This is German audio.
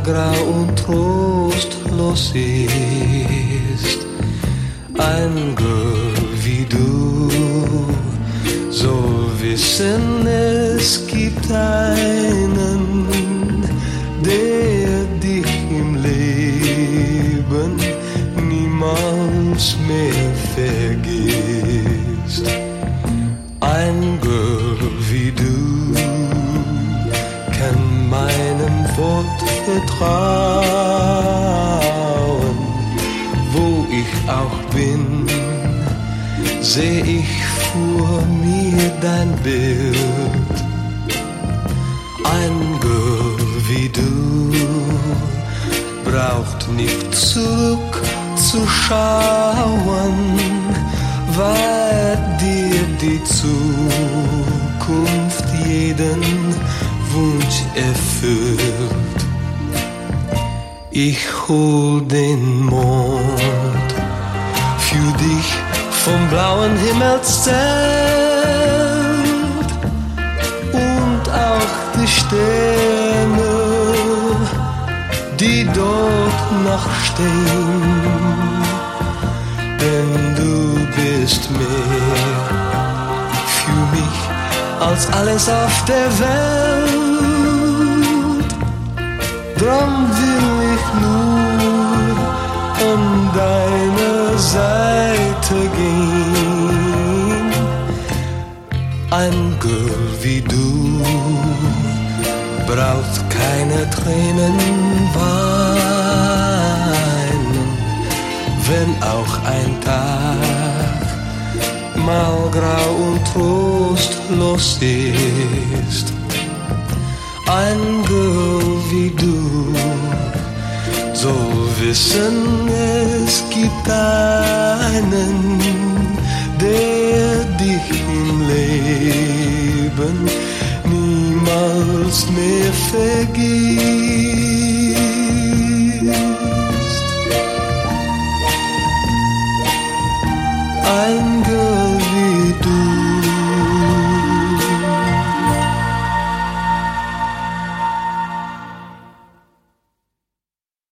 grau und trostlos ist. Ein Girl wie du soll wissen, es gibt einen, der dich im Leben niemals mehr vergisst. Ein Girl wie du kann meinem Wort vertrauen. Wo ich auch bin, seh ich vor mir dein Bild. Ein Girl wie du braucht nicht zurückzuschauen, weil dir die Zukunft jeden Wunsch erfüllt. Ich hol den Mond für dich vom blauen Himmelszelt und auch die Sterne, die dort noch stehen. Denn du bist mehr für mich als alles auf der Welt. Drum will ich nur an deiner Seite gehen. Ein Girl wie du braucht keine Tränen weinen, wenn auch ein Tag mal grau und trostlos ist. Ein Girl wie du soll wissen, es gibt einen, der dich im Leben niemals mehr vergisst.